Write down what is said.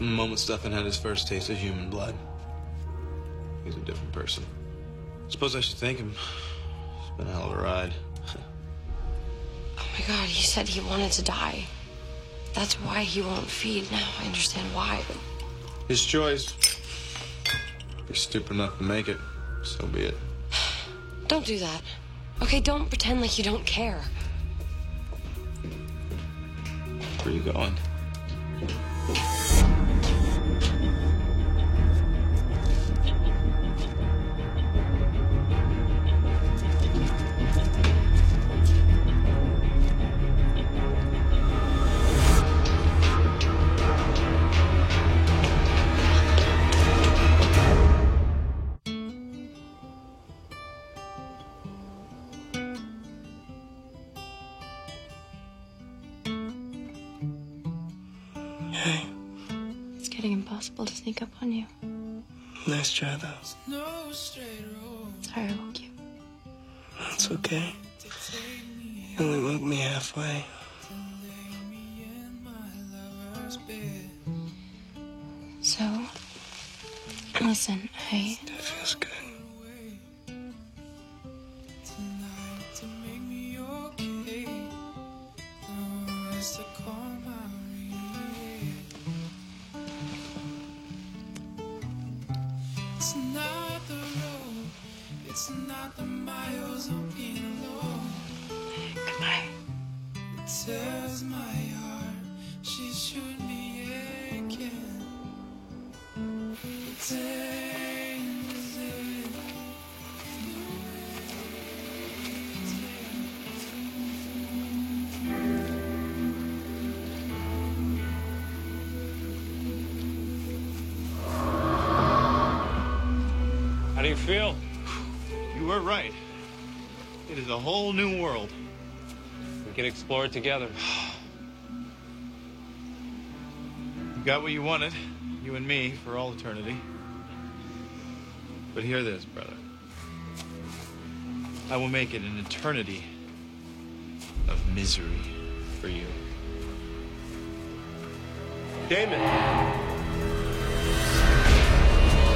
From the moment Stefan had his first taste of human blood, he's a different person. Suppose I should thank him. It's been a hell of a ride. Oh my God, he said he wanted to die. That's why he won't feed. Now I understand why. But... His choice. If he's stupid enough to make it, so be it. Don't do that. Okay, don't pretend like you don't care. Where are you going? Hey. It's getting impossible to sneak up on you. Nice try, though. Sorry I woke you. That's okay. You only woke me halfway. So, listen, That feels good. It's not the road, it's not the miles of being alone. Goodbye. It tears my heart, she should be aching. The danger in How do you feel? You were right. It is a whole new world. We can explore it together. You got what you wanted, you and me, for all eternity. But hear this, brother. I will make it an eternity of misery for you. Damon!